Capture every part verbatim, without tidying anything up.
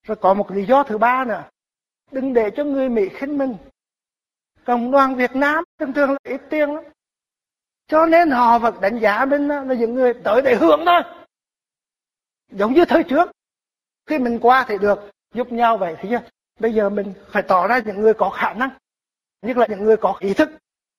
Rồi có một lý do thứ ba nữa. Đừng để cho người Mỹ khinh mình. Cộng đoàn Việt Nam thường thường là ít tiền lắm. Cho nên họ vẫn đánh giá mình là những người tới để hưởng thôi. Giống như thời trước. Khi mình qua thì được giúp nhau vậy. Thấy chưa? Bây giờ mình phải tỏ ra những người có khả năng. Nhất là những người có ý thức.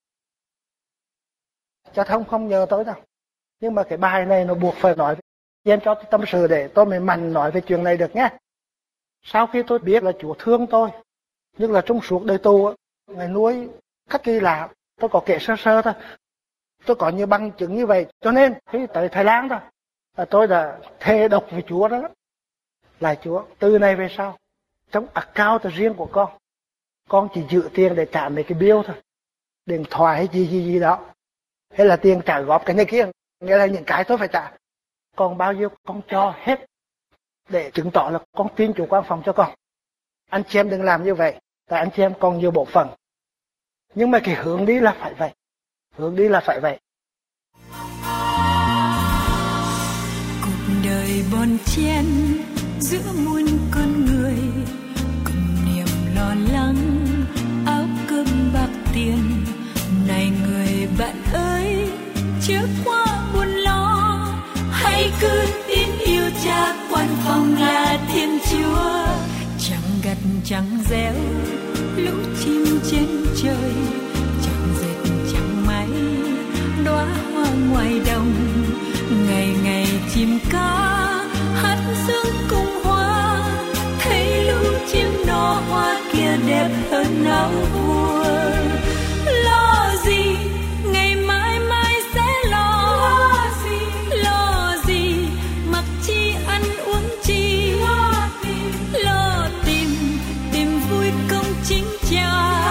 Cha Thông không nhờ tới đâu. Nhưng mà cái bài này nó buộc phải nói. Em cho tôi tâm sự để tôi mới mạnh nói về chuyện này được nhé. Sau khi tôi biết là Chúa thương tôi, nhất là trong suốt đời tù, Ngài nuôi cách kỳ lạ, tôi có kể sơ sơ thôi. Tôi có nhiều bằng chứng như vậy. Cho nên khi tới Thái Lan thôi, là tôi đã thề độc với Chúa đó. Là Chúa, từ nay về sau, trong account riêng của con, con chỉ giữ tiền để trả mấy cái bill thôi. Điện thoại hay gì gì gì đó. Hay là tiền trả góp cái này kia. Nghĩa là những cái tôi phải trả. Còn bao nhiêu con cho hết. Để chứng tỏ là con tin Chúa quan phòng cho con. Anh chị em đừng làm như vậy. Tại anh chị em còn nhiều bộ phận. Nhưng mà cái hướng đi là phải vậy. Hướng đi là phải vậy. Cuộc đời bon chen giữa muôn con người, cùng niềm lo lắng áo cơm bạc tiền. Này người bạn ơi, chớ quá buồn lo, hãy cứ tin yêu Cha quan phòng là Thiên Chúa. Chẳng gặt chẳng gieo lũ chim trên trời, chẳng dệt chẳng may đóa hoa ngoài đồng. Ngày ngày chim ca hát dương cùng hoa, thấy lũ chim nở hoa kia đẹp hơn áo vua. Lo gì ngày mai mai sẽ lo, lo gì, lo gì mặc chi ăn uống chi, lo tìm, lo tìm tìm vui công chính Cha,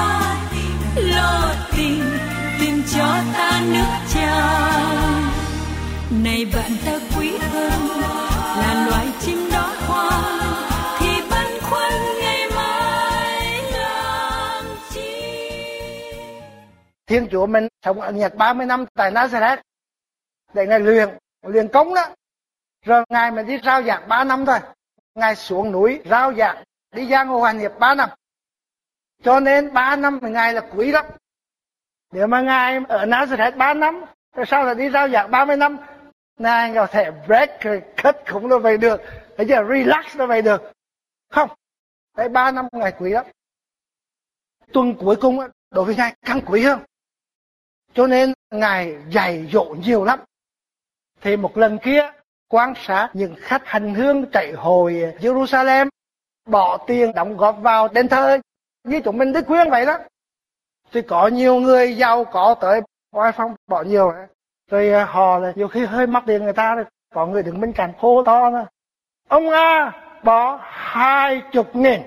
lo tìm tìm cho ta nước Cha. Này bạn ta quý hơn là loài chim đóa hoa, thì băn khoăn ngày mai làm chi. Thiên Chúa mình sống ở Nhật ba mươi năm tại Nazareth để Ngài luyện, luyện công đó. Rồi Ngài mình đi rao giảng ba năm thôi. Ngài xuống núi rao giảng, đi giang hồ hành hiệp ba năm. Cho nên ba năm thì Ngài là quý lắm. Nếu mà Ngài ở Nazareth ba năm, tại sao là đi rao giảng ba mươi năm? Ngài có thể break, cut cũng nó vậy được. Thế chứ relax nó vậy được. Không. Đấy ba năm Ngài quý lắm. Tuần cuối cùng đối với Ngài càng quý hơn. Cho nên Ngài dạy dỗ nhiều lắm. Thì một lần kia quan sát những khách hành hương chạy hồi Jerusalem, bỏ tiền đóng góp vào đền thờ như chúng mình đi khuyên vậy đó. Thì có nhiều người giàu có tới oai phong bỏ nhiều. Rồi họ là nhiều khi hơi mắc tiền người ta, có người đứng bên cạnh hô to đó. Ông A bỏ hai chục nghìn.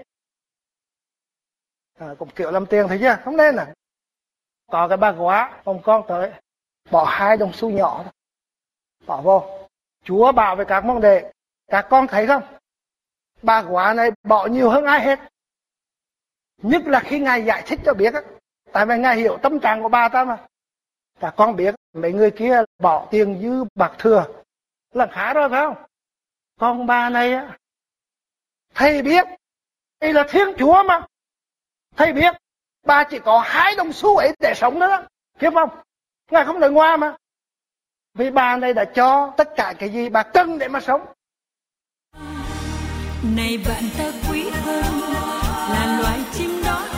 À, cũng kiểu làm tiền thấy chưa? Không nên à. Có cái bà quá, ông con tới, bỏ hai đồng xu nhỏ thôi. Bỏ vô. Chúa bảo về các vấn đề. Các con thấy không? Bà quá này bỏ nhiều hơn ai hết. Nhất là khi Ngài giải thích cho biết á. Tại vì Ngài hiểu tâm trạng của bà ta mà. Các con biết mấy người kia bỏ tiền dư bạc thừa là khá rồi phải không? Còn bà này á, thầy biết đây là Thiên Chúa mà. Thầy biết bà chỉ có hai đồng xu ấy để sống đó, đó. Hiểu không? Ngài không đợi ngoa mà. Vì bà này đã cho tất cả cái gì bà cần để mà sống. Này bạn ta quý hơn là loài chim đó